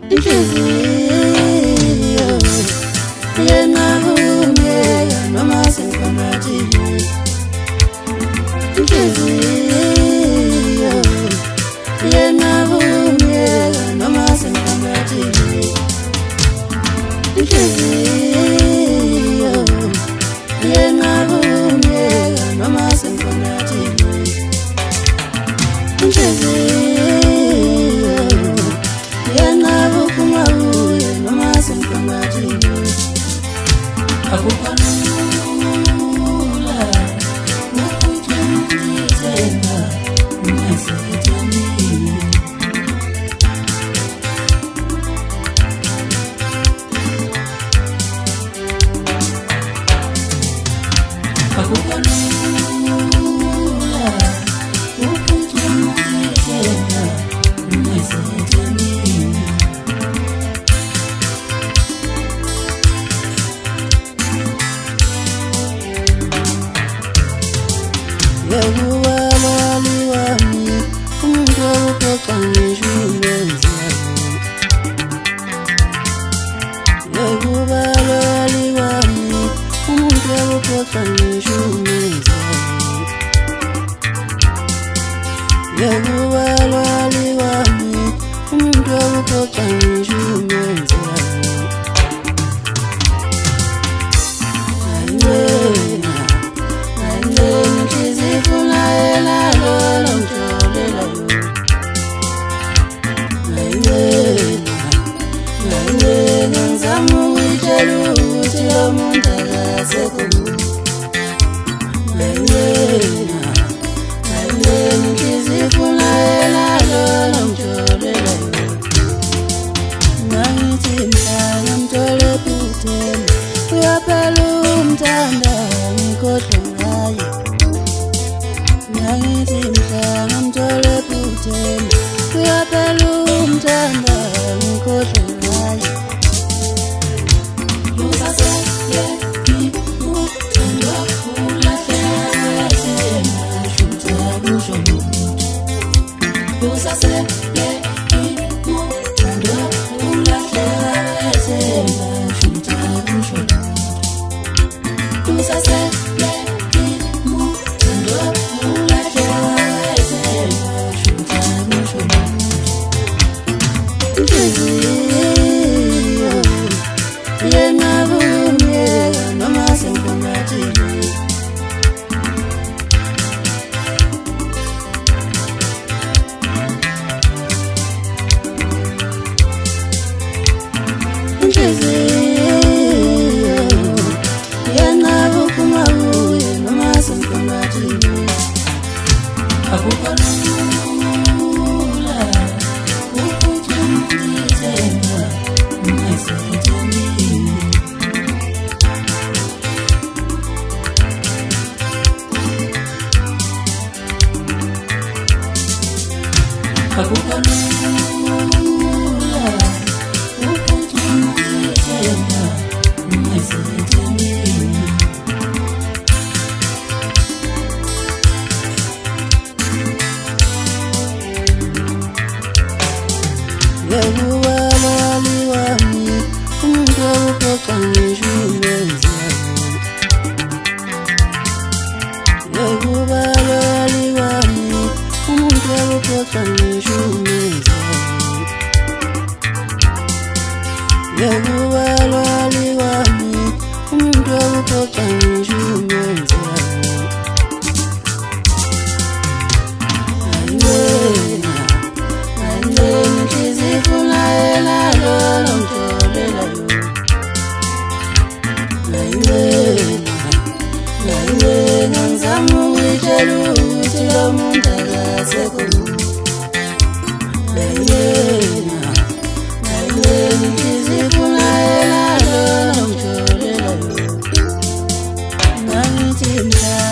inhliziyo yengabunyeka noma sengiphakathile. Inhliziyo yengabunyeka noma sengiphakathile. Inhliziyo yengabunyeka noma sengiphakathile. Inhliziyo yengabuphuma uye noma sengiphakathile. Akukho lula ukuthi ngizithemba ungasethembile. Akukho lula ukuthi ngizithemba ungasethembile. Yekubalali wami umuntu ophoqa ngisho umenzi wami. Yekubalali wami umuntu ophoqa ngisho umenzi wami. Yekubalali wami umuntu ophoqa ngisho umenzi wami. Yekubalali wami umuntu ophoqa ngisho umenzi wami. Yekubalali wami umuntu ophoqa ngisho umenzi wami. Yekubalali wami umuntu ophoqa ngisho umenzi wami. Ngithi